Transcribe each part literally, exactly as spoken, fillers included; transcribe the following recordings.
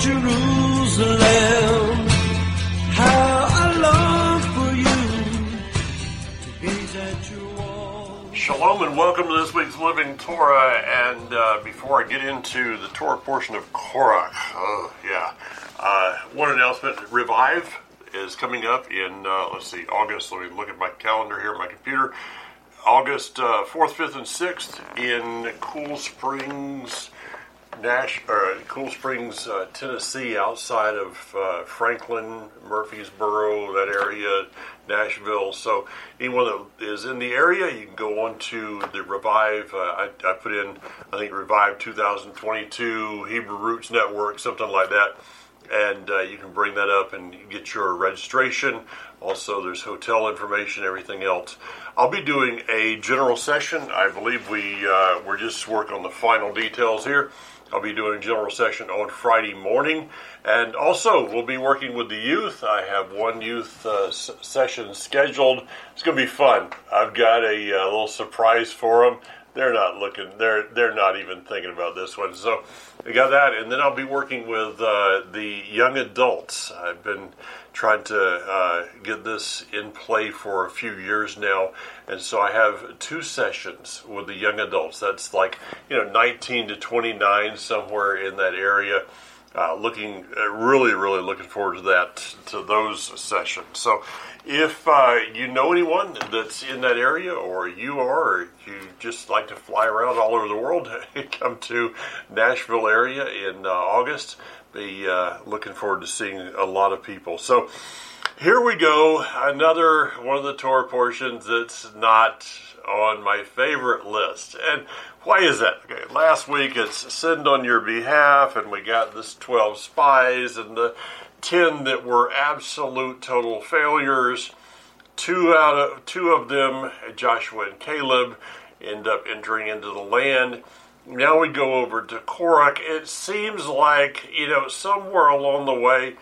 Jerusalem, how I long for you to gaze at your wall. Shalom and welcome to this week's Living Torah. And uh, before I get into the Torah portion of Korach, oh yeah, uh, one announcement: Revive is coming up in uh, let's see, August. Let me look at my calendar here, my computer. August uh, fourth, fifth, and sixth in Cool Springs, Nash, uh, Cool Springs, uh, Tennessee, outside of uh, Franklin, Murfreesboro, that area, Nashville. So anyone that is in the area, you can go on to the Revive. Uh, I, I put in, I think, Revive twenty twenty-two, Hebrew Roots Network, something like that. And uh, you can bring that up and get your registration. Also, there's hotel information, everything else. I'll be doing a general session. I believe we, uh, we're just working on the final details here. I'll be doing a general session on Friday morning. And also, we'll be working with the youth. I have one youth uh, s- session scheduled. It's going to be fun. I've got a, a little surprise for them. They're not looking, they're they're not even thinking about this one. So we got that, and then I'll be working with uh, the young adults. I've been trying to uh, get this in play for a few years now, and so I have two sessions with the young adults. That's like, you know, nineteen to twenty-nine, somewhere in that area. Uh, looking, uh, really, really looking forward to that, to those sessions. So if uh, you know anyone that's in that area, or you are, or you just like to fly around all over the world, come to Nashville area in uh, August. Be uh, looking forward to seeing a lot of people. So here we go, another one of the Torah portions that's not on my favorite list. And why is that? Okay, last week it's sinned on your behalf, and we got this twelve spies and the ten that were absolute total failures. Two out of two of them, Joshua and Caleb, end up entering into the land. Now we go over to Korach. It seems like, you know, somewhere along the way,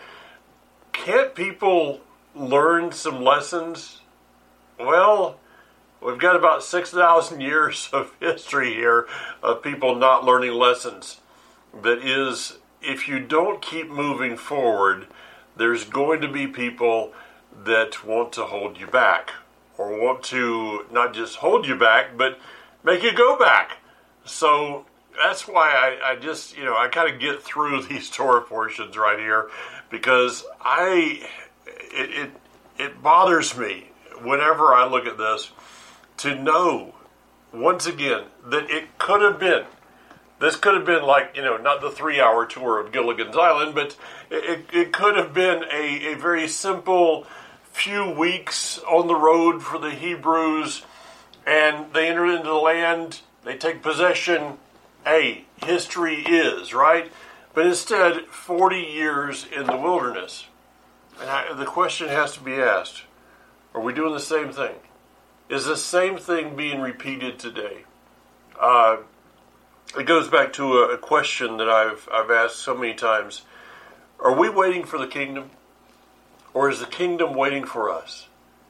can't people learn some lessons? Well, we've got about six thousand years of history here of people not learning lessons. That is, if you don't keep moving forward, there's going to be people that want to hold you back, or want to not just hold you back, but make you go back. So that's why I, I just, you know, I kind of get through these Torah portions right here, because I, it, it, it bothers me whenever I look at this, to know, once again, that it could have been, this could have been like, you know, not the three-hour tour of Gilligan's Island, but it, it could have been a, a very simple few weeks on the road for the Hebrews, and they enter into the land, they take possession. Hey, history is, right? But instead, forty years in the wilderness. And I, the question has to be asked, are we doing the same thing? Is the same thing being repeated today? Uh, it goes back to a, a question that I've I've asked so many times. Are we waiting for the kingdom? Or is the kingdom waiting for us?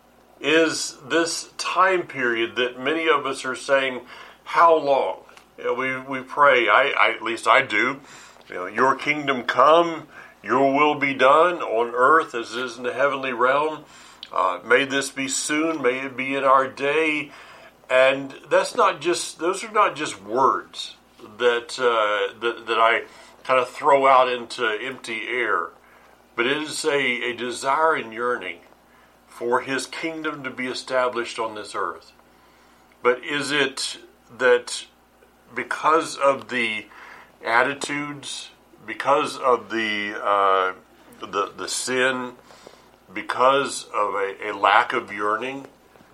Is this time period that many of us are saying, how long? You know, we, we pray, I, I at least I do, you know, your kingdom come, your will be done on earth as it is in the heavenly realm. Uh, may this be soon, may it be in our day. And that's not just, those are not just words that, uh, that, that I kind of throw out into empty air. But it is a, a desire and yearning for his kingdom to be established on this earth. But is it that because of the attitudes, because of the uh, the, the sin, because of a, a lack of yearning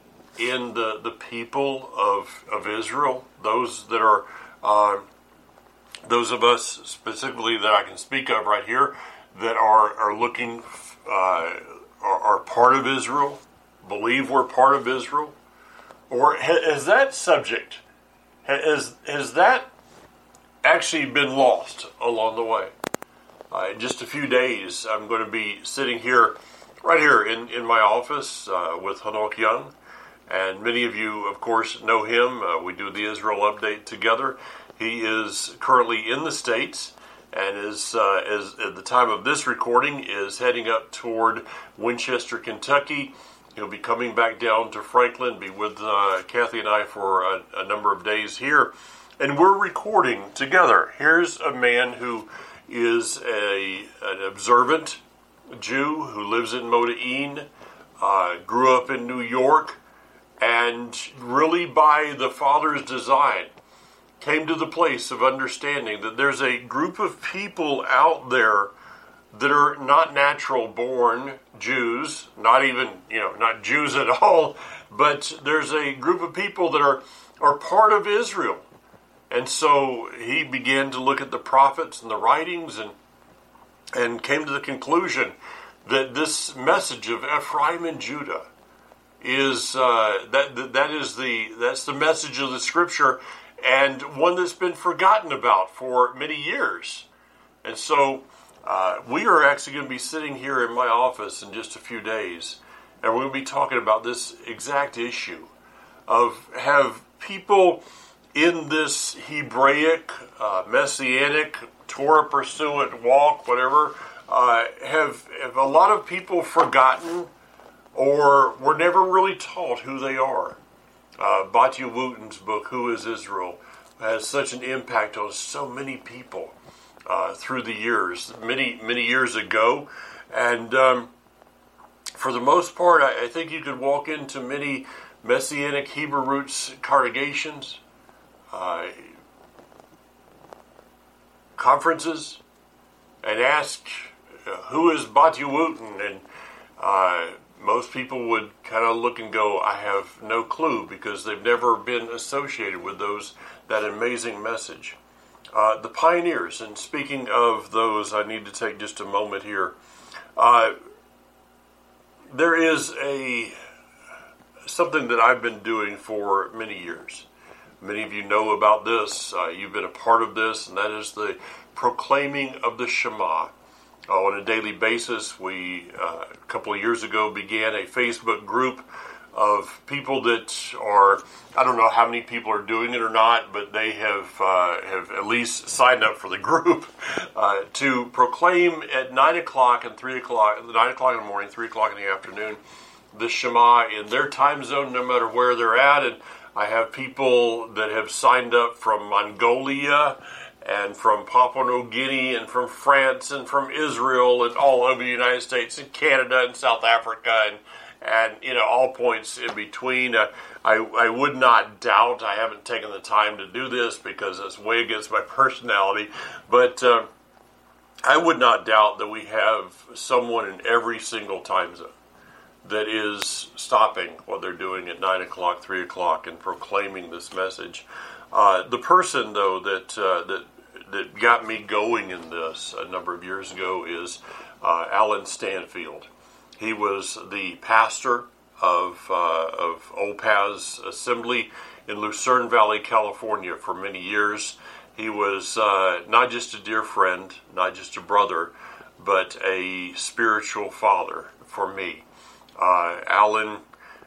in the, the people of, of Israel, those that are, uh, those of us specifically that I can speak of right here, that are, are looking, uh, are, are part of Israel, believe we're part of Israel? Or has that subject, has, has that actually been lost along the way? Uh, in just a few days, I'm going to be sitting here, right here in, in my office uh, with Hanok Young. And many of you, of course, know him. Uh, we do the Israel Update together. He is currently in the States, and is, uh, is at the time of this recording is heading up toward Winchester, Kentucky. He'll be coming back down to Franklin, be with uh, Kathy and I for a, a number of days here, and we're recording together. Here's a man who is a an observant Jew who lives in Moda'in, uh, grew up in New York, and really by the Father's design came to the place of understanding that there's a group of people out there that are not natural born Jews, not even, you know, not Jews at all, but there's a group of people that are, are part of Israel. And so he began to look at the prophets and the writings and and came to the conclusion that this message of Ephraim and Judah is uh, that that is the that's the message of the Scripture, and one that's been forgotten about for many years. And so uh, we are actually going to be sitting here in my office in just a few days, and we're going to be talking about this exact issue of have people in this Hebraic, uh, Messianic, Torah-pursuant walk, whatever, uh, have, have a lot of people forgotten or were never really taught who they are. Uh, Batya Wooten's book, Who is Israel, has such an impact on so many people uh, through the years, many, many years ago. And um, for the most part, I, I think you could walk into many Messianic Hebrew roots congregations, Uh, conferences, and ask uh, who is Batya Wooten, and uh, most people would kind of look and go, I have no clue, because they've never been associated with those that amazing message. Uh, the pioneers, and speaking of those, I need to take just a moment here. Uh, there is a something that I've been doing for many years. Many of you know about this. Uh, you've been a part of this, and that is the proclaiming of the Shema. Uh, on a daily basis, we, uh, a couple of years ago, began a Facebook group of people that are, I don't know how many people are doing it or not, but they have uh, have at least signed up for the group uh, to proclaim at nine o'clock and three o'clock, nine o'clock in the morning, three o'clock in the afternoon, the Shema in their time zone, no matter where they're at. And I have people that have signed up from Mongolia and from Papua New Guinea and from France and from Israel and all over the United States and Canada and South Africa and, and you know, all points in between. Uh, I, I would not doubt, I haven't taken the time to do this because it's way against my personality, but uh, I would not doubt that we have someone in every single time zone that is stopping what they're doing at nine o'clock, three o'clock, and proclaiming this message. Uh, the person, though, that uh, that that got me going in this a number of years ago is uh, Alan Stanfield. He was the pastor of uh, of Old Paths Assembly in Lucerne Valley, California, for many years. He was uh, not just a dear friend, not just a brother, but a spiritual father for me. Uh, Alan,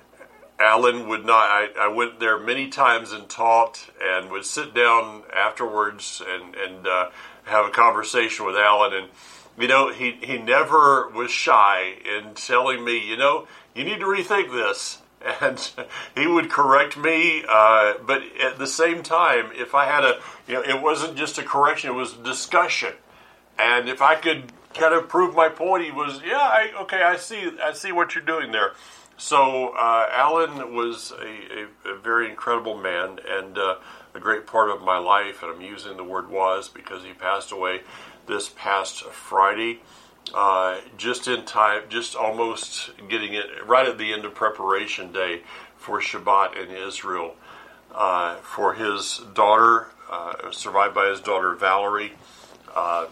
Alan would not, I, I went there many times and taught and would sit down afterwards and, and uh, have a conversation with Alan. And, you know, he, he never was shy in telling me, you know, you need to rethink this. And he would correct me, uh, but at the same time, if I had a, you know, it wasn't just a correction, it was a discussion. And if I could kind of prove my point, he was, yeah, I, okay, I see, I see what you're doing there. So uh, Alan was a, a, a very incredible man and uh, a great part of my life, and I'm using the word was because he passed away this past Friday, uh, just in time, just almost getting it right at the end of preparation day for Shabbat in Israel, uh, for his daughter, uh, survived by his daughter Valerie. Uh,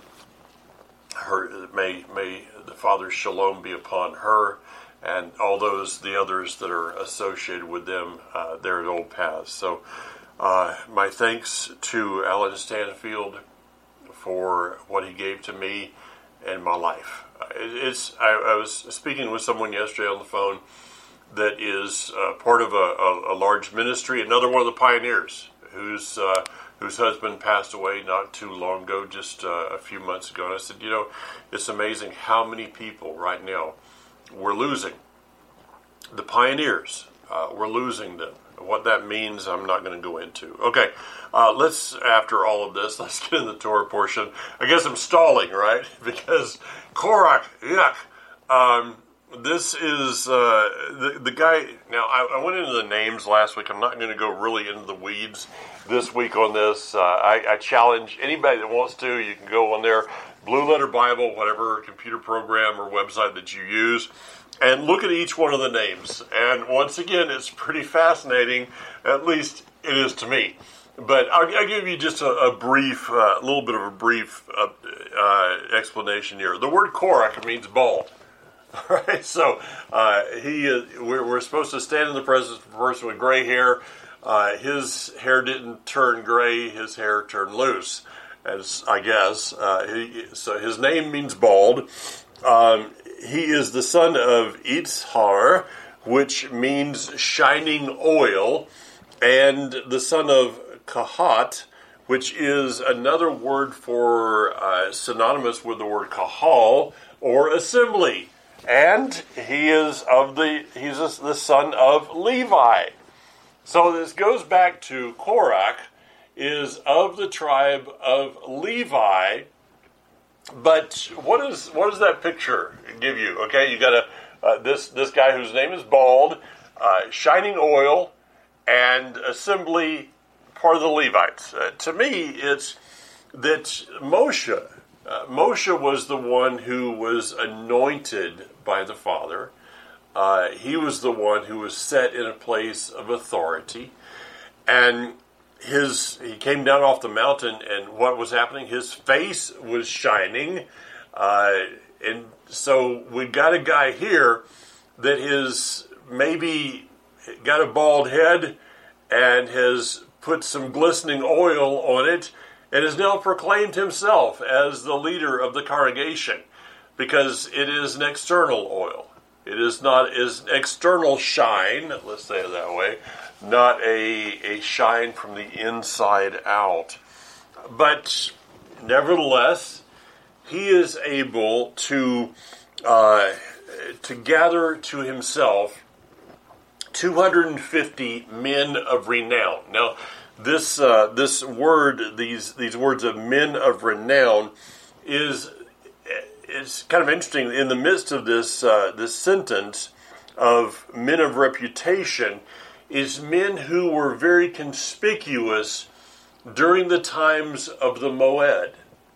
her may may the Father's shalom be upon her and all those the others that are associated with them uh, there at Old Paths. So uh, my thanks to Alan Stanfield for what he gave to me and my life. It's I, I was speaking with someone yesterday on the phone that is uh, part of a, a, a large ministry, another one of the pioneers who's uh, whose husband passed away not too long ago, just uh, a few months ago. And I said, you know, it's amazing how many people right now we're losing. The pioneers, uh, we're losing them. What that means, I'm not going to go into. Okay, uh, let's, after all of this, let's get in the Torah portion. I guess I'm stalling, right? Because Korach, yuck. Um, this is uh, the, the guy, now I, I went into the names last week. I'm not going to go really into the weeds this week on this. Uh, I, I challenge anybody that wants to, you can go on there, Blue Letter Bible, whatever computer program or website that you use, and look at each one of the names. And once again, it's pretty fascinating, at least it is to me. But I'll, I'll give you just a, a brief, a uh, little bit of a brief uh, uh, explanation here. The word Korach means bald. All right, so uh, he is, we're, we're supposed to stand in the presence of a person with gray hair. Uh, his hair didn't turn gray, his hair turned loose, as I guess. Uh, he, so his name means bald. Um, he is the son of Itzhar, which means shining oil, and the son of Kahat, which is another word for uh, synonymous with the word kahal, or assembly. And he is of the he's the son of Levi. So this goes back to Korach, is of the tribe of Levi. But what is what does that picture give you? Okay, you got a uh, this this guy whose name is bald, uh, shining oil, and assembly, part of the Levites. Uh, to me, it's that Moshe. Uh, Moshe was the one who was anointed by the Father. Uh, he was the one who was set in a place of authority. And his he came down off the mountain, and what was happening? His face was shining. Uh, and so we've got a guy here that is maybe got a bald head and has put some glistening oil on it, and has now proclaimed himself as the leader of the congregation, because it is an external oil. It is not is external shine, let's say it that way, not a, a shine from the inside out. But nevertheless, he is able to uh, to gather to himself two hundred fifty men of renown. Now, This uh, this word, these these words of men of renown, is it's kind of interesting. In the midst of this uh, this sentence of men of reputation, is men who were very conspicuous during the times of the Moed.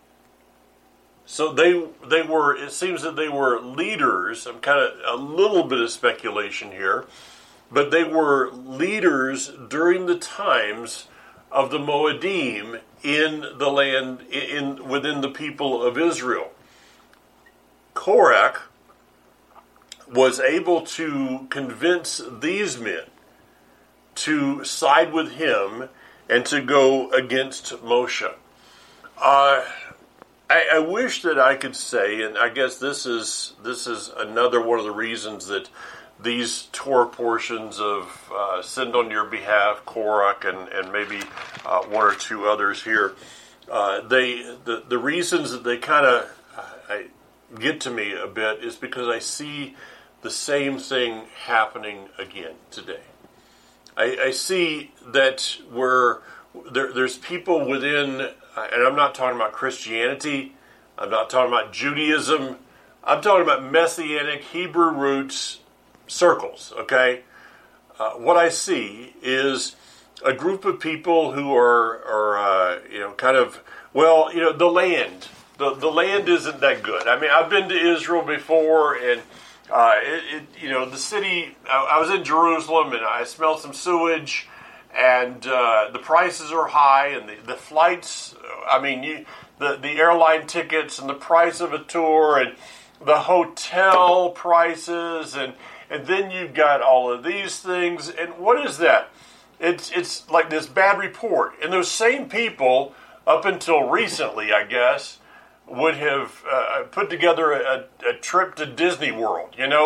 So they they were. It seems that they were leaders. I'm kind of a little bit of speculation here, but they were leaders during the times of the Moedim in the land, in within the people of Israel. Korach was able to convince these men to side with him and to go against Moshe. Uh, I, I wish that I could say, and I guess this is this is another one of the reasons that these Torah portions of uh, Send on Your Behalf, Korach, and, and maybe uh, one or two others here, uh, they the, the reasons that they kind of uh, get to me a bit is because I see the same thing happening again today. I, I see that we're, there, there's people within, and I'm not talking about Christianity, I'm not talking about Judaism, I'm talking about Messianic Hebrew roots circles, okay? Uh, what I see is a group of people who are, are uh, you know, kind of, well, you know, the land. The, the land isn't that good. I mean, I've been to Israel before, and, uh, it, it, you know, the city, I, I was in Jerusalem, and I smelled some sewage, and uh, the prices are high, and the, the flights, I mean, you, the, the airline tickets, and the price of a tour, and the hotel prices, and And then you've got all of these things. And what is that? It's it's like this bad report. And those same people, up until recently, I guess, would have uh, put together a, a trip to Disney World, you know,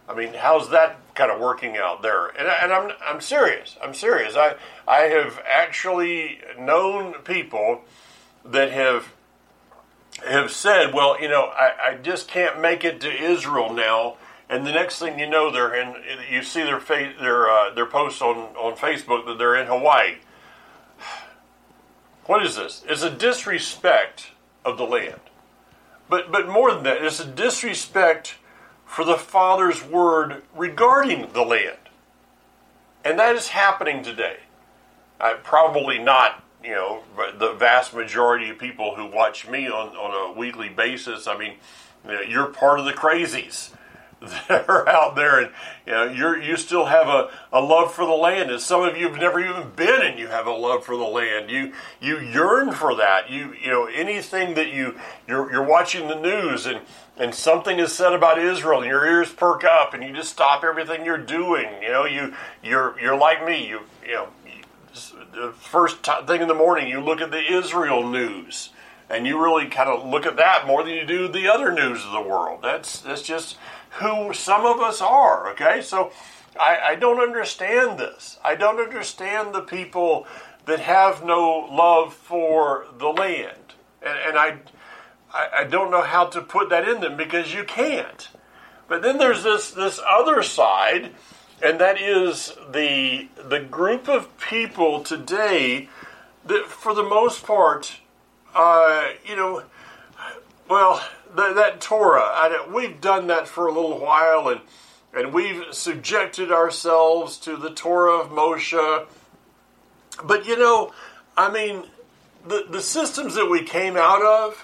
I mean, how's that kind of working out there? And, and I'm I'm serious. I'm serious. I I have actually known people that have have said, well, you know, I, I just can't make it to Israel now. And the next thing you know, they're in. You see their fa- their uh, their posts on, on Facebook that they're in Hawaii. What is this? It's a disrespect of the land. But but more than that, it's a disrespect for the Father's word regarding the land. And that is happening today. Uh, probably not, you know, the vast majority of people who watch me on, on a weekly basis. I mean, you know, you're part of the crazies that are out there, and you know, you're you still have a, a love for the land. And some of you have never even been, and you have a love for the land. You you yearn for that. You you know anything that you you're you're watching the news, and and something is said about Israel, and your ears perk up, and you just stop everything you're doing. You know you you're you're like me. You you know the first t- thing in the morning you look at the Israel news. And you really kind of look at that more than you do the other news of the world. That's that's just who some of us are, okay? So I, I don't understand this. I don't understand the people that have no love for the land. And, and I, I I don't know how to put that in them because you can't. But then there's this, this other side, and that is the the group of people today that for the most part, Uh, you know, well, th- that Torah, I, we've done that for a little while, and and we've subjected ourselves to the Torah of Moshe. But, you know, I mean, the, the systems that we came out of,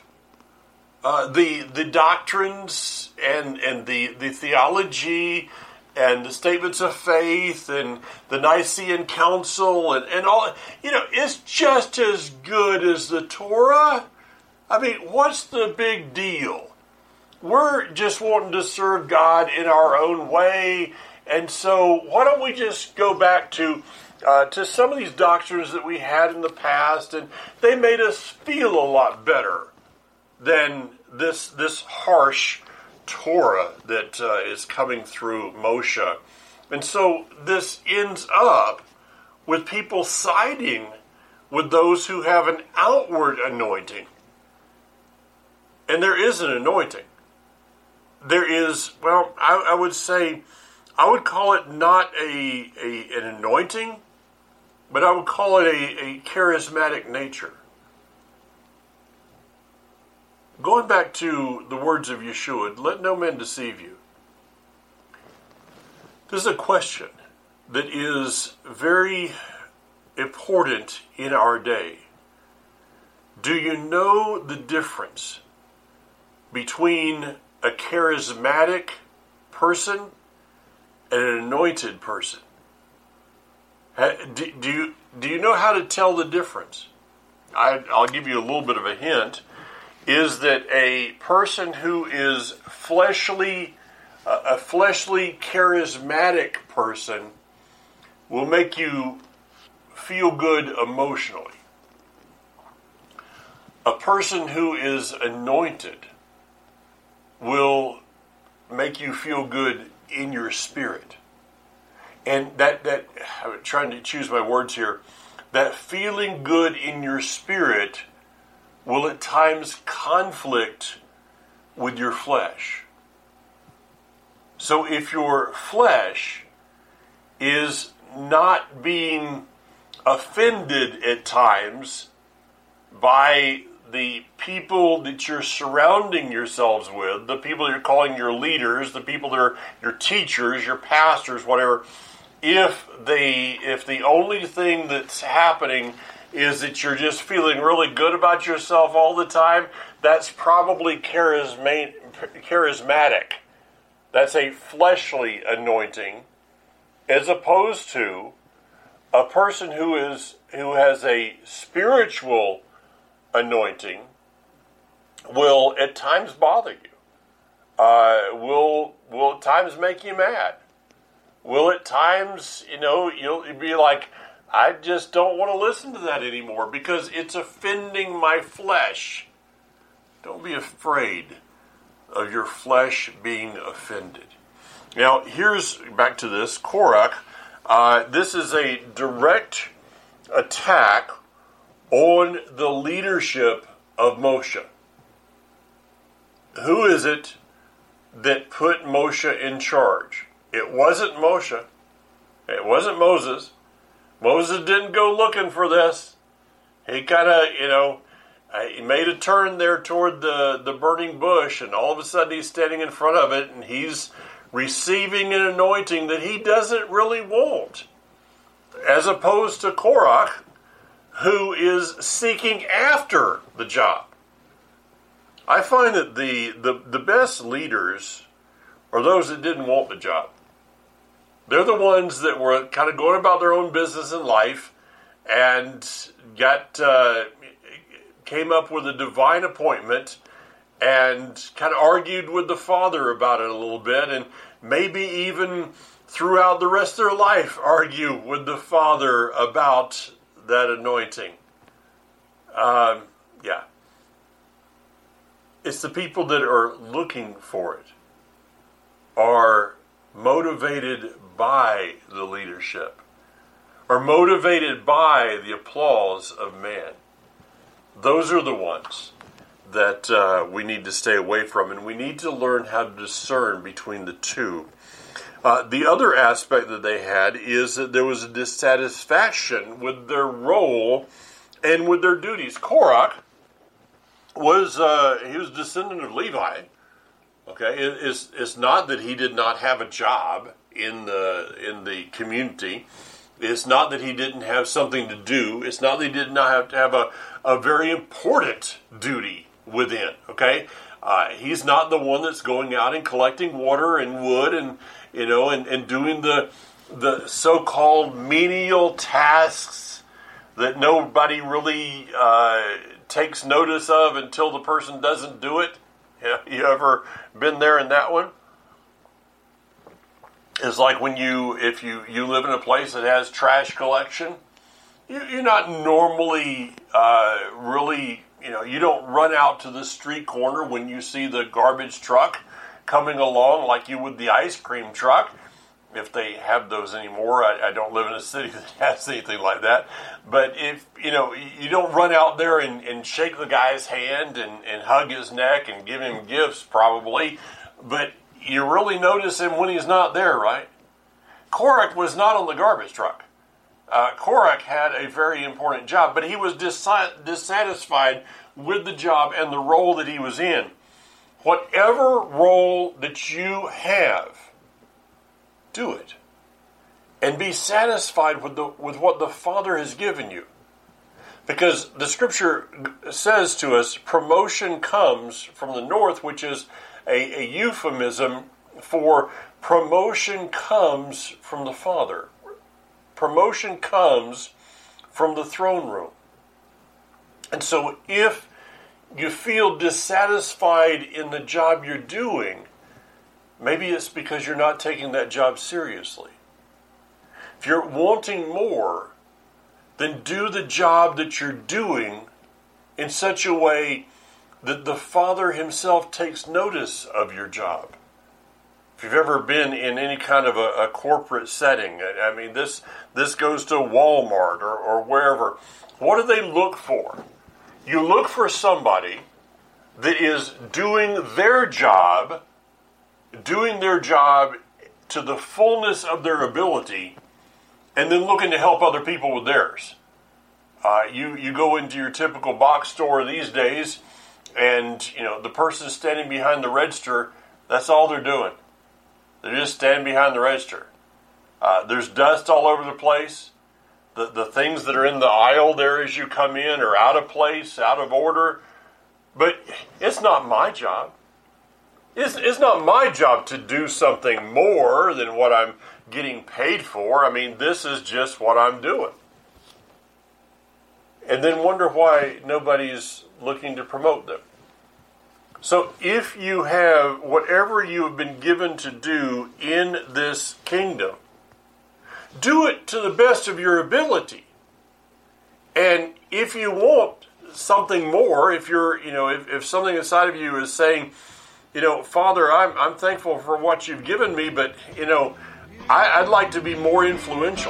uh, the the doctrines and, and the, the theology and the statements of faith and the Nicene Council and, and all, you know, it's just as good as the Torah. I mean, what's the big deal? We're just wanting to serve God in our own way, and so why don't we just go back to uh, to some of these doctrines that we had in the past, and they made us feel a lot better than this this harsh Torah that uh, is coming through Moshe. And so this ends up with people siding with those who have an outward anointing. And there is an anointing. There is, well, I, I would say, I would call it not a, a an anointing, but I would call it a, a charismatic nature. Going back to the words of Yeshua, let no man deceive you. This is a question that is very important in our day. Do you know the difference between a charismatic person and an anointed person? Do, do, you, do you know how to tell the difference? I, I'll give you a little bit of a hint. Is that a person who is fleshly, uh, a fleshly, charismatic person will make you feel good emotionally. A person who is anointed will make you feel good in your spirit. And that, that I'm trying to choose my words here, that feeling good in your spirit will at times conflict with your flesh. So if your flesh is not being offended at times by the people that you're surrounding yourselves with, the people you're calling your leaders, the people that are your teachers, your pastors, whatever, if they if the only thing that's happening is that you're just feeling really good about yourself all the time, that's probably charisma- charismatic. That's a fleshly anointing, as opposed to a person who is who has a spiritual anointing will at times bother you. Uh, will will at times make you mad. Will at times, you know, you'll be like, I just don't want to listen to that anymore because it's offending my flesh. Don't be afraid of your flesh being offended. Now, here's back to this Korach. Uh, this is a direct attack on the leadership of Moshe. Who is it that put Moshe in charge? It wasn't Moshe. It wasn't Moses. Moses didn't go looking for this. He kind of, you know, he made a turn there toward the, the burning bush, and all of a sudden he's standing in front of it, and he's receiving an anointing that he doesn't really want. As opposed to Korach, who is seeking after the job. I find that the, the, the best leaders are those that didn't want the job. They're the ones that were kind of going about their own business in life and got uh, came up with a divine appointment and kind of argued with the Father about it a little bit, and maybe even throughout the rest of their life argue with the Father about that anointing. Um, yeah. It's the people that are looking for it, are motivated by the leadership, are motivated by the applause of man. Those are the ones that uh, we need to stay away from, and we need to learn how to discern between the two. Uh, the other aspect that they had is that there was a dissatisfaction with their role and with their duties. Korach was uh, he was a descendant of Levi. Okay, it, it's it's not that he did not have a job in the in the community. It's not that he didn't have something to do. It's not that he did not have to have a, a very important duty within. Okay, uh, he's not the one that's going out and collecting water and wood and you know and, and doing the the so-called menial tasks that nobody really uh, takes notice of until the person doesn't do it. Yeah, you ever been there in that one? It's like when you, if you, you live in a place that has trash collection, you, you're not normally uh, really, you know, you don't run out to the street corner when you see the garbage truck coming along like you would the ice cream truck. If they have those anymore, I, I don't live in a city that has anything like that. But if, you know, you don't run out there and, and shake the guy's hand and, and hug his neck and give him gifts probably, but you really notice him when he's not there, right? Korach was not on the garbage truck. Uh, Korach had a very important job, but he was dis- dissatisfied with the job and the role that he was in. Whatever role that you have, do it. And be satisfied with the with what the Father has given you. Because the Scripture says to us, promotion comes from the north, which is a, a euphemism for promotion comes from the Father. Promotion comes from the throne room. And so if you feel dissatisfied in the job you're doing, maybe it's because you're not taking that job seriously. If you're wanting more, then do the job that you're doing in such a way that the Father himself takes notice of your job. If you've ever been in any kind of a, a corporate setting, I mean, this this goes to Walmart or, or wherever. What do they look for? You look for somebody that is doing their job doing their job to the fullness of their ability, and then looking to help other people with theirs. Uh, you you go into your typical box store these days, and you know the person standing behind the register. That's all they're doing. They're just standing behind the register. Uh, there's dust all over the place. The the things that are in the aisle there as you come in are out of place, out of order. But it's not my job. It's, it's not my job to do something more than what I'm getting paid for. I mean, this is just what I'm doing. And then wonder why nobody's looking to promote them. So if you have whatever you have been given to do in this kingdom, do it to the best of your ability. And if you want something more, if you're, you know, if, if something inside of you is saying, you know, Father, I'm I'm thankful for what you've given me, but you know, I, I'd like to be more influential.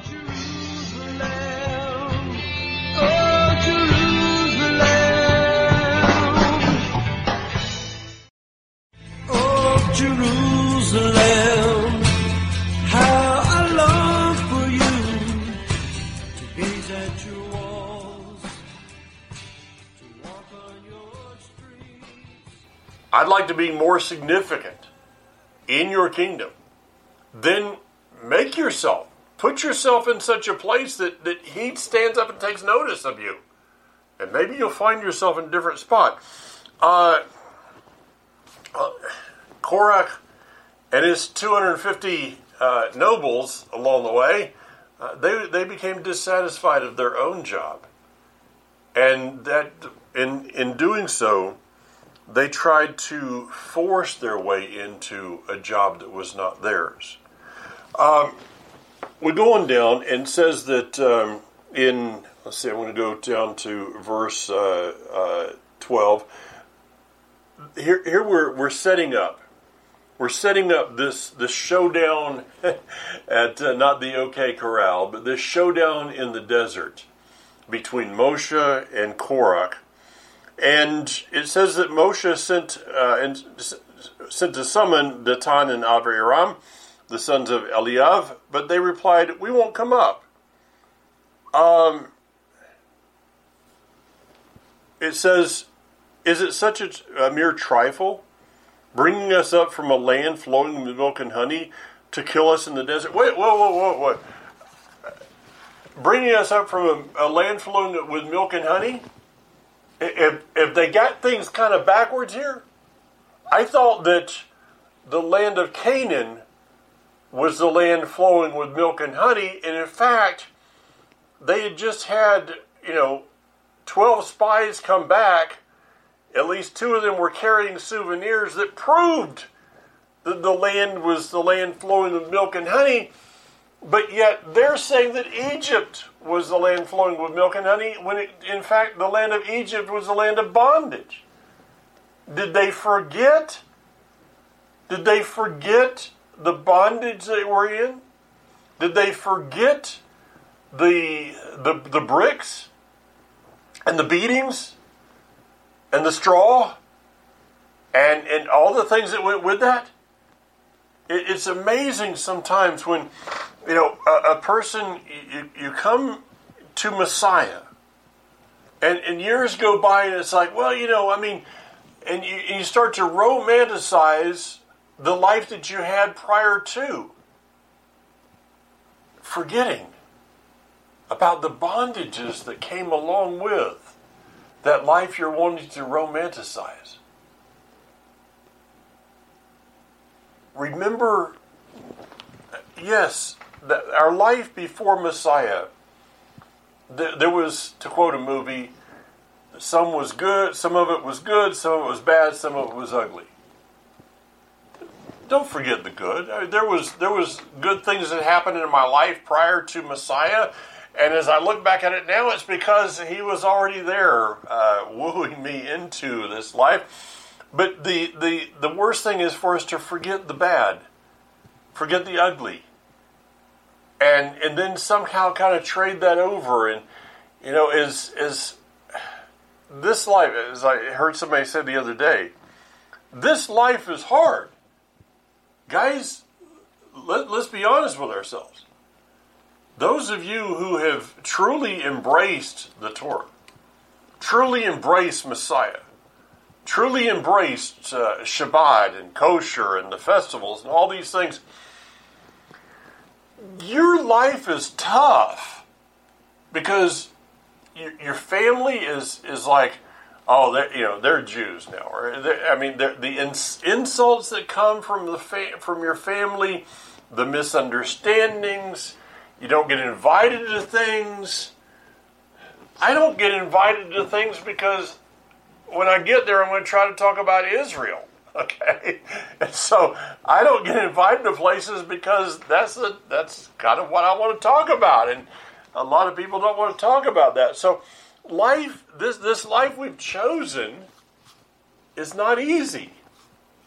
Oh, Jerusalem, how I long for you to gaze at your walls, to walk on your streets. I'd like to be more significant in your kingdom. Then make yourself, put yourself in such a place that, that he stands up and takes notice of you. And maybe you'll find yourself in a different spot. Uh, uh, Korach and his two hundred fifty uh, nobles along the way, uh, they, they became dissatisfied of their own job. And that in in doing so, they tried to force their way into a job that was not theirs. Um, we're going down, and it says that um, in, let's see, I'm going to go down to verse uh, uh, twelve. Here, here we're we're setting up. We're setting up this this showdown at uh, not the OK Corral, but this showdown in the desert between Moshe and Korach. And it says that Moshe sent uh, and sent to summon Datan and Aviram, the sons of Eliav, but they replied, "We won't come up." Um, it says, "Is it such a, a mere trifle, bringing us up from a land flowing with milk and honey to kill us in the desert?" Wait, whoa, whoa, whoa, whoa! Bringing us up from a, a land flowing with milk and honey? If, if they got things kind of backwards here, I thought that the land of Canaan was the land flowing with milk and honey, and in fact, they had just had, you know, twelve spies come back. At least two of them were carrying souvenirs that proved that the land was the land flowing with milk and honey, but yet they're saying that Egypt was the land flowing with milk and honey, when it, in fact the land of Egypt was the land of bondage. Did they forget? Did they forget the bondage they were in? Did they forget the the, the bricks and the beatings and the straw and, and all the things that went with that? It, it's amazing sometimes when, you know, a, a person, you, you come to Messiah, and, and years go by, and it's like, well, you know, I mean, and you, and you start to romanticize the life that you had prior to, forgetting about the bondages that came along with that life you're wanting to romanticize. Remember, yes, that our life before Messiah, th- there was, to quote a movie, some was good, some of it was good, some of it was bad, some of it was ugly. Don't forget the good. I mean, there was there was good things that happened in my life prior to Messiah, and as I look back at it now, it's because he was already there, uh, wooing me into this life. But the, the, the worst thing is for us to forget the bad, forget the ugly, and and then somehow kind of trade that over. And, you know, as, as this life, as I heard somebody say the other day, this life is hard. Guys, let, let's be honest with ourselves. Those of you who have truly embraced the Torah, truly embraced Messiah, truly embraced uh, Shabbat and kosher and the festivals and all these things, your life is tough because your, your family is is like, oh, they're, you know, they're Jews now. Or I mean, the ins- insults that come from the fa- from your family, the misunderstandings. You don't get invited to things. I don't get invited to things because when I get there, I'm going to try to talk about Israel, okay? And so I don't get invited to places because that's a, that's kind of what I want to talk about, and a lot of people don't want to talk about that. So life, this this life we've chosen is not easy.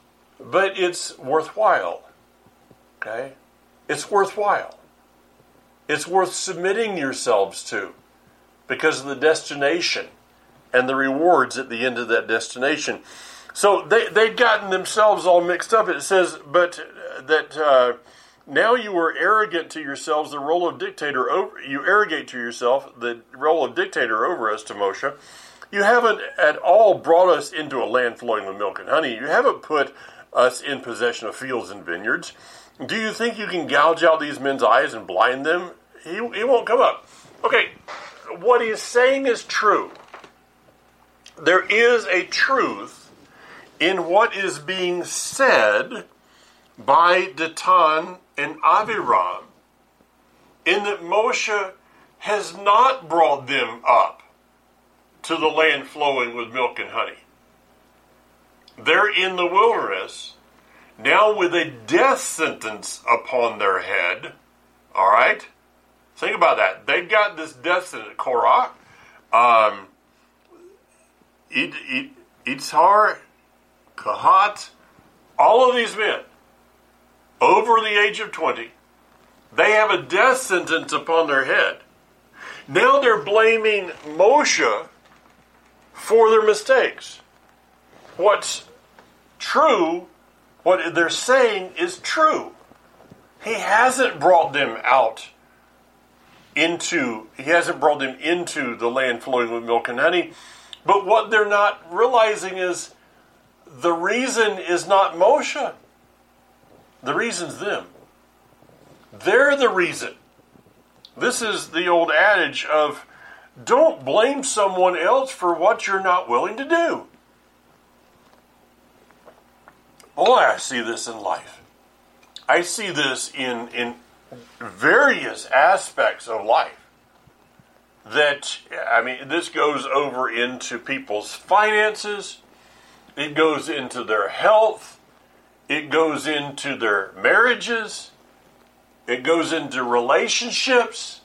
but it's worthwhile. Okay? It's worthwhile. It's worth submitting yourselves to because of the destination and the rewards at the end of that destination. So they, they'd gotten themselves all mixed up. It says, but uh, that uh, now you are arrogant to yourselves the role of dictator over, you arrogate to yourself the role of dictator over us, to Moshe. You haven't at all brought us into a land flowing with milk and honey. You haven't put us in possession of fields and vineyards. Do you think you can gouge out these men's eyes and blind them? He, he won't come up. Okay, what he's saying is true. There is a truth in what is being said by Dathan and Abiram, in that Moshe has not brought them up to the land flowing with milk and honey. They're in the wilderness, now with a death sentence upon their head. All right? Think about that. They've got this death sentence. Korah, um, Id, Id, Itzhar, Kahat, all of these men, over the age of twenty, they have a death sentence upon their head. Now they're blaming Moshe for their mistakes. What's true, what they're saying is true. He hasn't brought them out into, he hasn't brought them into the land flowing with milk and honey. But what they're not realizing is the reason is not Moshe. The reason's them. They're the reason. This is the old adage of don't blame someone else for what you're not willing to do. Boy, I see this in life. I see this in, in various aspects of life. That, I mean, this goes over into people's finances. It goes into their health. It goes into their marriages. It goes into relationships.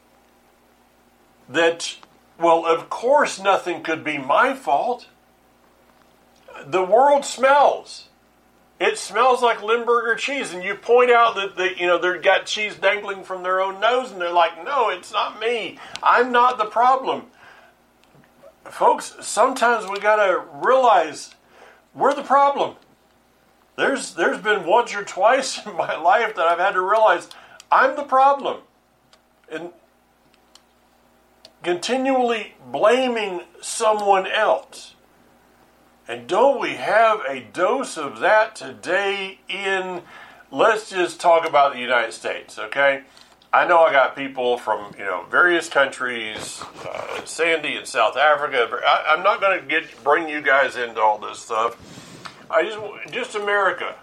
That, well, of course nothing could be my fault. The world smells. It smells like Limburger cheese, and you point out that they, you know, they've got cheese dangling from their own nose, and they're like, no, it's not me. I'm not the problem. Folks, sometimes we got to realize we're the problem. There's there's been once or twice in my life that I've had to realize I'm the problem. And continually blaming someone else. And don't we have a dose of that today in, let's just talk about the United States, okay? I know I got people from, you know, various countries, uh, Sandy in South Africa. I, I'm not going to get bring you guys into all this stuff. I just, just America.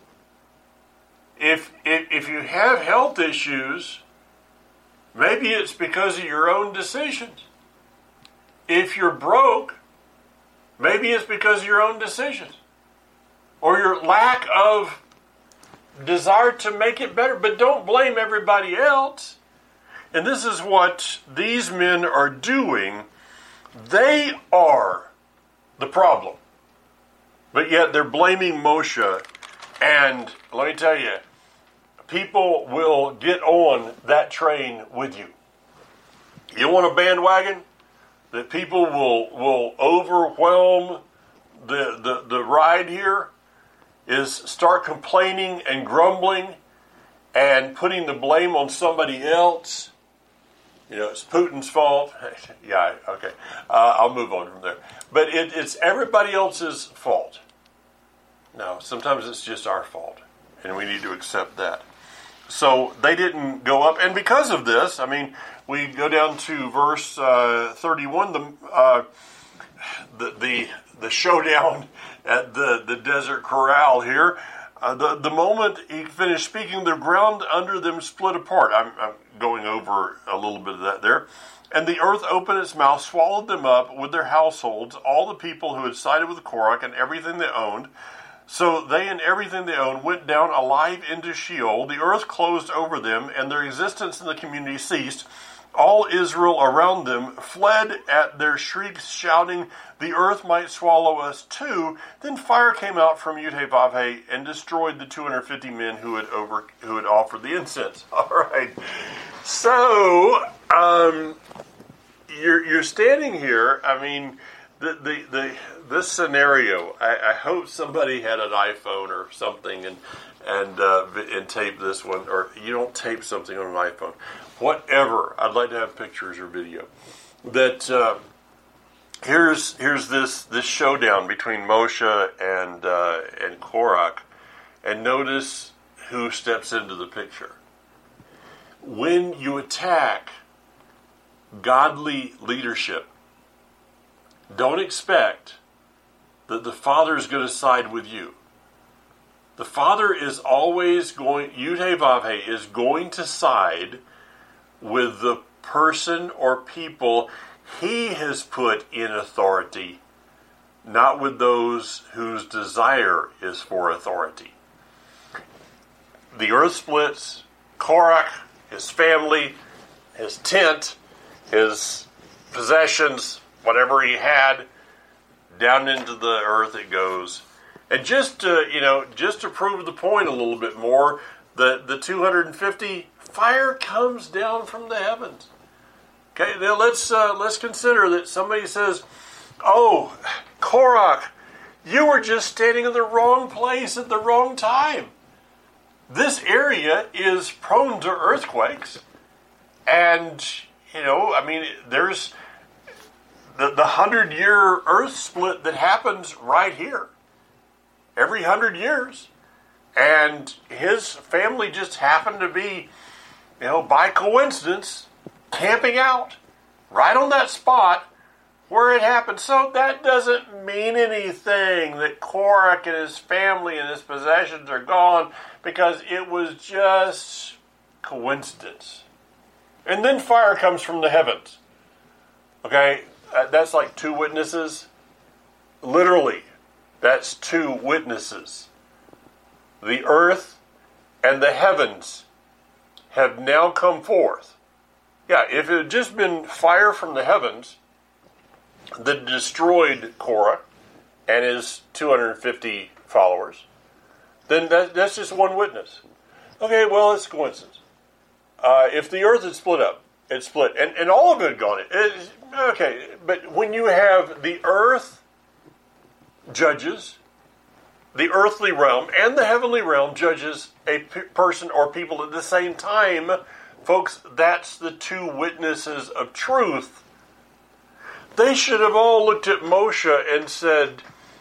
If, if if you have health issues, maybe it's because of your own decisions. If you're broke, maybe it's because of your own decisions. Or your lack of desire to make it better. But don't blame everybody else. And this is what these men are doing. They are the problem. But yet they're blaming Moshe. And let me tell you, people will get on that train with you. You want a bandwagon? That people will will overwhelm the, the, the ride here? Is start complaining and grumbling and putting the blame on somebody else. You know, it's Putin's fault. yeah, okay. Uh, I'll move on from there. But it, it's everybody else's fault. No, sometimes it's just our fault. And we need to accept that. So they didn't go up. And because of this, I mean, we go down to verse uh, thirty-one, the, uh, the the the showdown at the, the desert corral here. Uh, the, the moment he finished speaking, the ground under them split apart. I'm, I'm going over a little bit of that there. And the earth opened its mouth, swallowed them up with their households, all the people who had sided with Korah and everything they owned. So they and everything they owned went down alive into Sheol. The earth closed over them, and their existence in the community ceased. all Israel around them fled at their shrieks, shouting, "The earth might swallow us too." Then fire came out from Yudhe-Vavhe and destroyed the two hundred fifty men who had over who had offered the incense. All right, so um, you're you're standing here. I mean, the the, the this scenario. I, I hope somebody had an iPhone or something and and uh, and tape this one, or you don't tape something on an iPhone. Whatever. I'd like to have pictures or video. That uh, here's here's this this showdown between Moshe and uh, and Korach, and notice who steps into the picture. When you attack godly leadership, don't expect that the Father is going to side with you. The Father is always going. Yudhe-Vavhe is going to side with the person or people he has put in authority, not with those whose desire is for authority. The earth splits. Korach, his family, his tent, his possessions, whatever he had, down into the earth it goes. And just to, you know, just to prove the point a little bit more, the, the two hundred fifty, fire comes down from the heavens. Okay, now let's uh, let's consider that somebody says, "Oh, Korach, you were just standing in the wrong place at the wrong time. This area is prone to earthquakes, and you know, I mean, there's the the hundred year earth split that happens right here, every hundred years." And his family just happened to be, you know, by coincidence, camping out right on that spot where it happened. So that doesn't mean anything that Korach and his family and his possessions are gone, because it was just coincidence. And then fire comes from the heavens. Okay, that's like two witnesses. Literally, that's two witnesses. The earth and the heavens have now come forth. Yeah, if it had just been fire from the heavens that destroyed Korah and his two hundred fifty followers, then that, that's just one witness. Okay, well, it's coincidence. Uh, if the earth had split up, it split, and, and all of it had gone. It, it, okay, but when you have the earth judges, the earthly realm and the heavenly realm judges a p- person or people at the same time, folks, that's the two witnesses of truth. They should have all looked at Moshe and said,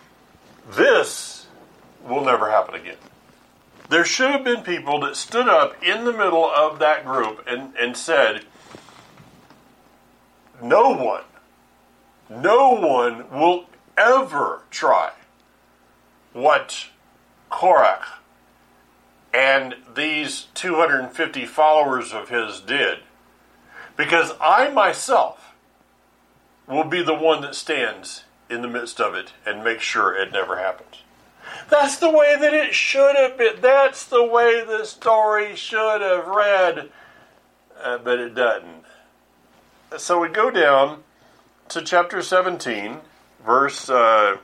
"This will never happen again." There should have been people that stood up in the middle of that group and, and said, no one, no one will ever try what Korach and these two hundred fifty followers of his did, because I myself will be the one that stands in the midst of it and make sure it never happens. That's the way that it should have been. That's the way the story should have read, uh, but it doesn't. So we go down to chapter seventeen, verse uh,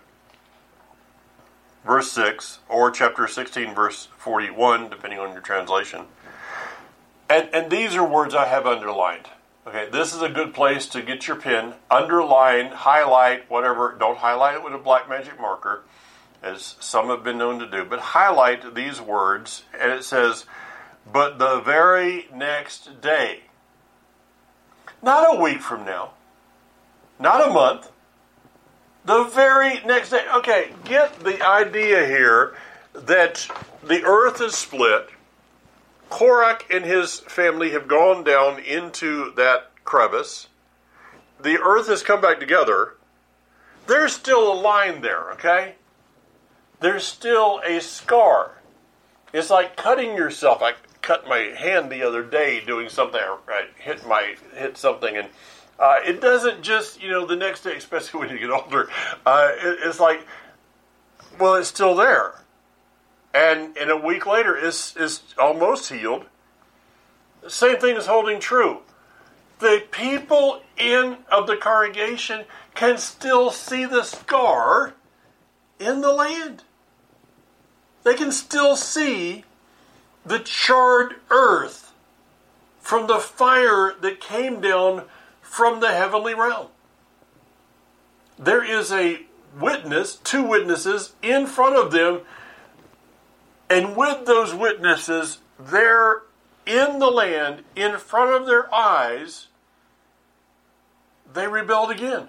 verse six, or chapter sixteen, verse forty-one, depending on your translation. And and these are words I have underlined. Okay, this is a good place to get your pen, underline, highlight, whatever. Don't highlight it with a black magic marker, as some have been known to do, but highlight these words, and it says, "But the very next day," not a week from now, not a month, the very next day. Okay, get the idea here that the earth is split. Korach and his family have gone down into that crevice. The earth has come back together. There's still a line there, okay? There's still a scar. It's like cutting yourself. I cut my hand the other day doing something. I hit my hit something, and uh, it doesn't just, you know, the next day, especially when you get older, uh, it, it's like, well, it's still there. And, and a week later, it's, it's almost healed. The same thing is holding true. the people in of the congregation can still see the scar in the land. They can still see the charred earth from the fire that came down from the heavenly realm. There is a witness, two witnesses in front of them, and with those witnesses, they're in the land, in front of their eyes, they rebelled again.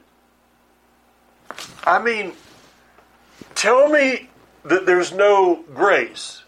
I mean, tell me that there's no grace.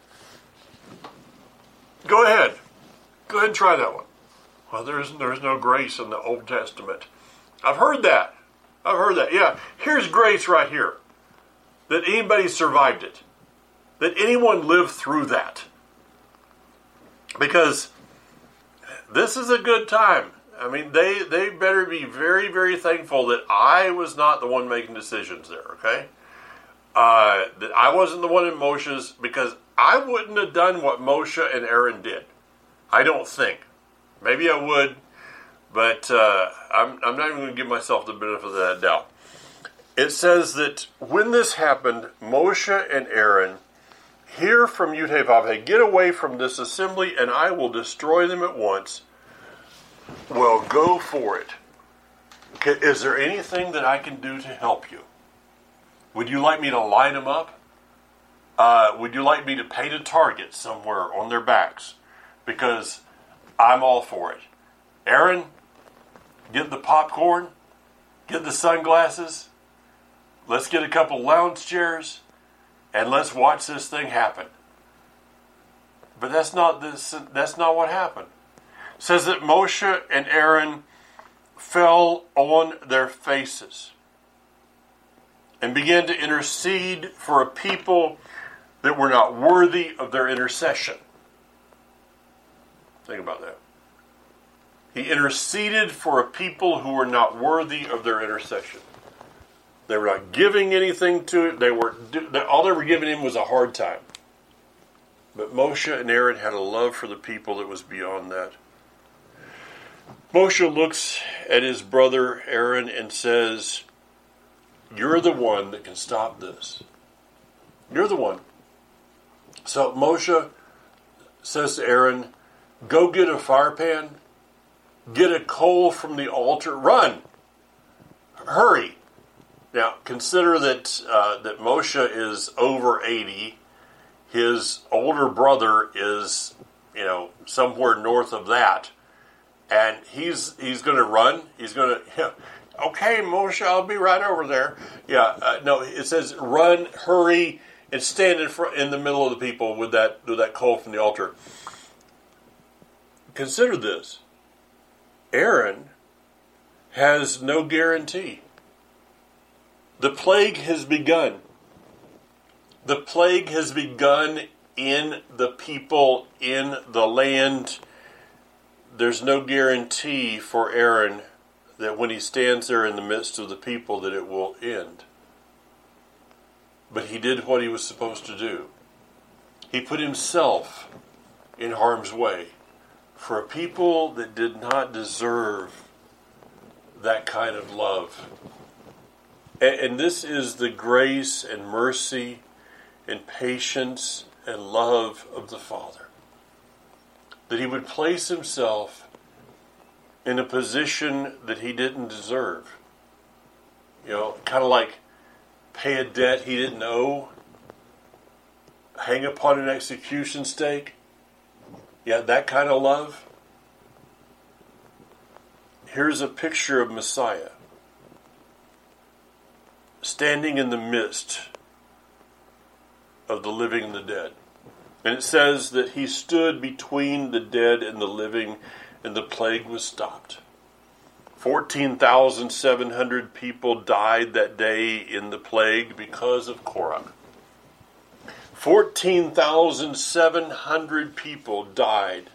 Go ahead. Go ahead and try that one. Well, there's, there's no grace in the Old Testament. I've heard that. I've heard that. Yeah, here's grace right here. That anybody survived it. That anyone lived through that. Because this is a good time. I mean, they, they better be very, very thankful that I was not the one making decisions there, okay? Uh, that I wasn't the one in Moshe's, because I wouldn't have done what Moshe and Aaron did. I don't think. Maybe I would, but uh, I'm, I'm not even going to give myself the benefit of that doubt. It says that when this happened, Moshe and Aaron hear from Yud-Heh-Vav-Heh, get away from this assembly and I will destroy them at once. Well, go for it. Okay, is there anything that I can do to help you? Would you like me to line them up? Uh, would you like me to paint a target somewhere on their backs? Because I'm all for it. Aaron, get the popcorn, get the sunglasses, let's get a couple lounge chairs, and let's watch this thing happen. But that's not this. That's not what happened. It says that Moshe and Aaron fell on their faces and began to intercede for a people that were not worthy of their intercession. Think about that. He interceded for a people who were not worthy of their intercession. They were not giving anything to it. They were all they were giving him was a hard time. But Moshe and Aaron had a love for the people that was beyond that. Moshe looks at his brother Aaron and says, "You're the one that can stop this. You're the one." So Moshe says to Aaron, "Go get a fire pan, get a coal from the altar, run, hurry." Now, consider that uh, that Moshe is over eighty. His older brother is, you know, somewhere north of that, and he's he's going to run. He's going to, yeah, okay, Moshe, I'll be right over there. Yeah, uh, no, it says run, hurry, and stand in front, in the middle of the people with that with that coal from the altar. Consider this: Aaron has no guarantee. The plague has begun. The plague has begun in the people, in the land. There's no guarantee for Aaron that when he stands there in the midst of the people that it will end. But he did what he was supposed to do. He put himself in harm's way for a people that did not deserve that kind of love. And this is the grace and mercy and patience and love of the Father. That he would place himself in a position that he didn't deserve. You know, kind of like pay a debt he didn't owe. Hang upon an execution stake. Yeah, that kind of love. Here's a picture of Messiah standing in the midst of the living and the dead. And it says that he stood between the dead and the living, and the plague was stopped. fourteen thousand seven hundred people died that day in the plague because of Korach. fourteen thousand seven hundred people died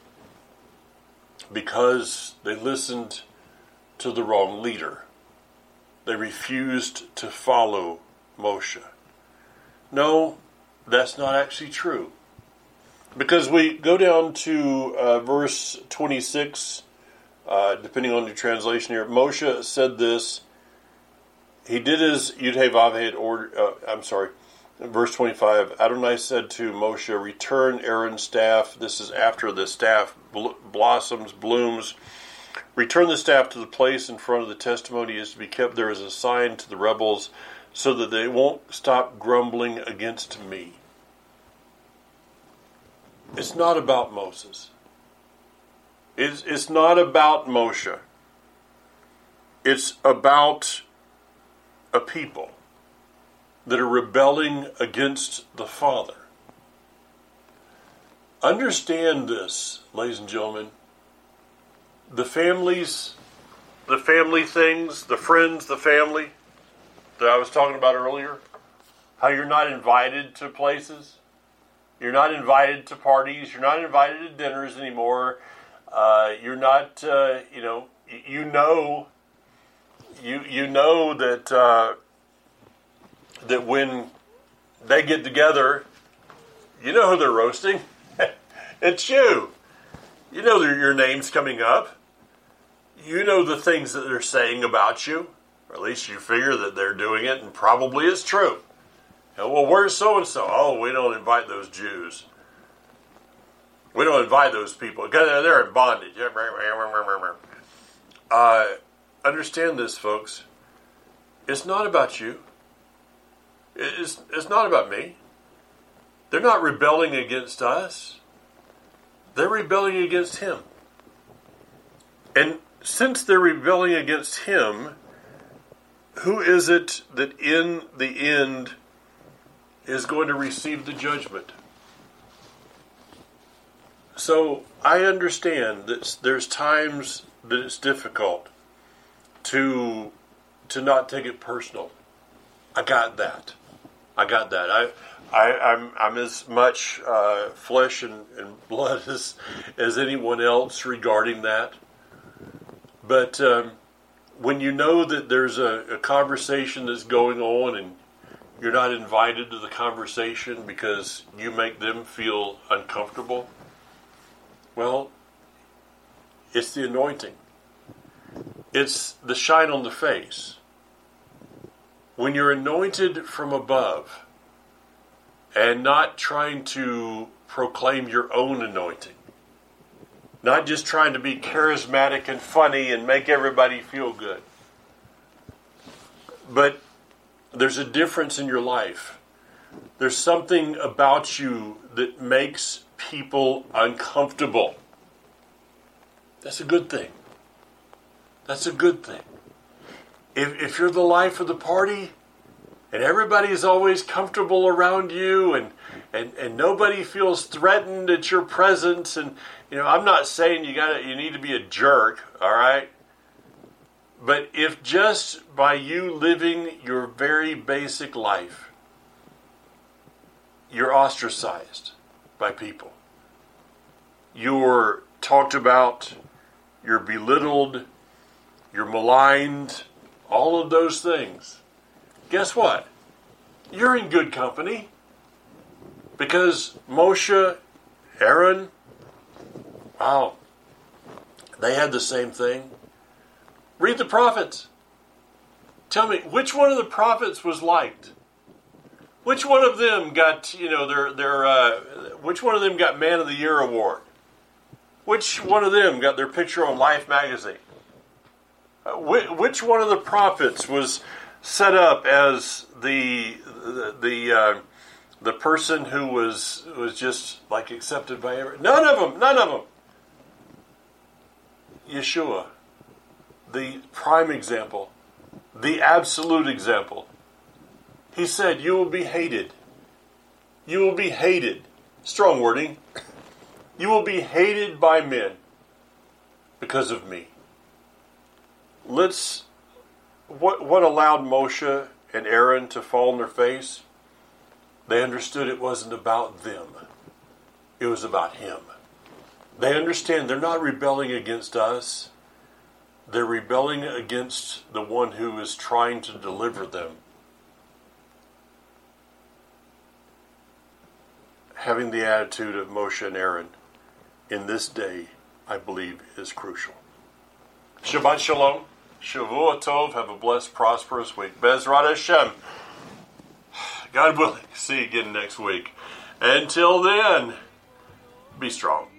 because they listened to the wrong leader. They refused to follow Moshe. No, that's not actually true. Because we go down to uh, verse twenty-six uh, depending on your translation here. Moshe said this. He did as Yud-Heh-Vav had ordered. Uh, I'm sorry. Verse twenty-five, Adonai said to Moshe, return Aaron's staff. This is after the staff bl- blossoms, blooms. Return the staff to the place in front of the testimony is to be kept there as a sign to the rebels so that they won't stop grumbling against me. It's not about Moses. It's, it's not about Moshe. It's about a people that are rebelling against the Father. Understand this, ladies and gentlemen. The families, the family things, the friends, the family that I was talking about earlier, how you're not invited to places, you're not invited to parties, you're not invited to dinners anymore, uh, you're not, uh, you know, you know, you you know that uh, that when they get together, you know who they're roasting. It's you. You know that your name's coming up. You know the things that they're saying about you, or at least you figure that they're doing it, and probably it's true. And, well, where's so-and-so? Oh, we don't invite those Jews. We don't invite those people because they're in bondage. Uh, understand this, folks. It's not about you. It's, it's not about me. They're not rebelling against us. They're rebelling against Him. And since they're rebelling against Him, who is it that in the end is going to receive the judgment? So I understand that there's times that it's difficult to to not take it personal. I got that. I got that. I, I I'm I'm as much uh, flesh and, and blood as as anyone else regarding that. But um, when you know that there's a, a conversation that's going on and you're not invited to the conversation because you make them feel uncomfortable, well, it's the anointing. It's the shine on the face. When you're anointed from above and not trying to proclaim your own anointing, not just trying to be charismatic and funny and make everybody feel good, but there's a difference in your life. There's something about you that makes people uncomfortable. That's a good thing. That's a good thing. If, if you're the life of the party and everybody's always comfortable around you and, and, and nobody feels threatened at your presence, and you know, I'm not saying you gotta you need to be a jerk, all right? But if just by you living your very basic life, you're ostracized by people, you're talked about, you're belittled, you're maligned, all of those things, guess what? You're in good company. Because Moshe, Aaron, wow, they had the same thing. Read the prophets. Tell me, which one of the prophets was liked? Which one of them got, you know, their their uh, which one of them got Man of the Year award? Which one of them got their picture on Life magazine? Uh, which, which one of the prophets was set up as the the the, uh, the person who was was just like accepted by everyone? None of them. None of them. Yeshua, the prime example, the absolute example. He said, "You will be hated. You will be hated." Strong wording. You will be hated by men because of me. Let's. What what allowed Moshe and Aaron to fall on their face? They understood it wasn't about them. It was about Him. They understand they're not rebelling against us. They're rebelling against the one who is trying to deliver them. Having the attitude of Moshe and Aaron in this day, I believe, is crucial. Shabbat Shalom. Shavua Tov. Have a blessed, prosperous week. Bezrat Hashem. God willing, see you again next week. Until then, be strong.